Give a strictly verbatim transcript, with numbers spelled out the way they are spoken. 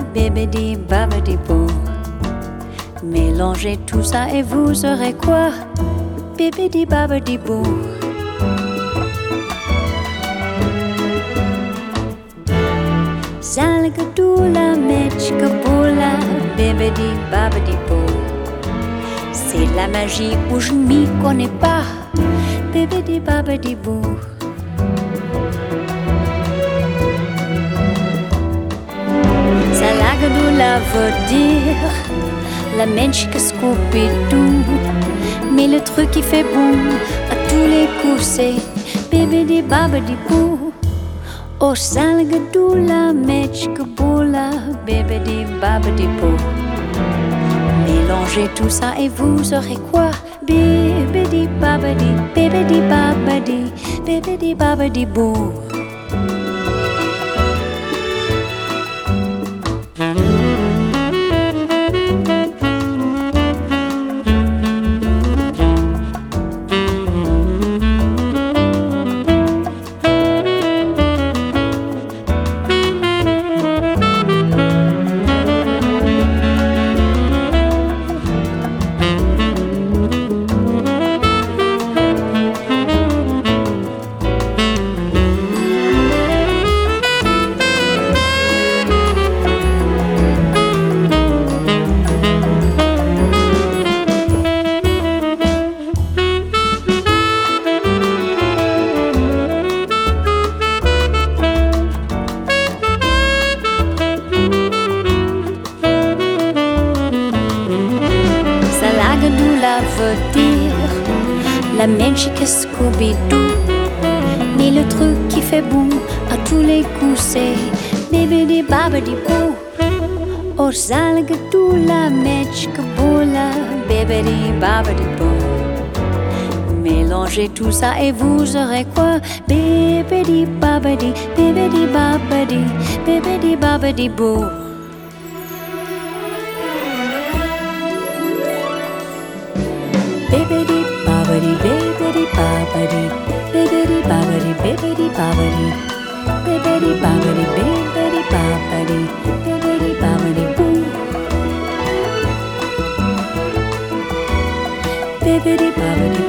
bébédi babadi bou. Mélangez tout ça et vous aurez quoi? Bébédi babadi bou. Zalgadula mechkabula, bébédi babadi bou. C'est la magie où je m'y connais pas, bébédi babadi bou. Zalgadula veut dire la mensch que Scooby-Doo. Mais le truc qui fait boum à tous les coups c'est bébédi babadi bou. Oh Zalgadula mechkabula, bébédi babadi bou. Mélangez tout ça et vous aurez quoi? Bébédi babadi, bébédi babadi, bébédi babadi bou. Zalgadula veut dire la mensch que Scooby-Doo. Mais le truc qui fait boum à tous les coups c'est bébédi babadi bou. Oh Zalgadula mechkabula, bébédi babadi bou. Mélangez tout ça et vous aurez quoi? Bébédi babadi, bébédi babadi, bébédi babadi bou. Bébédi babadi, bébédi babadi, bébédi babadi, bébédi babadi, bébédi babadi, bébédi babadi, bébédi babadi bou. Bébédi babadi.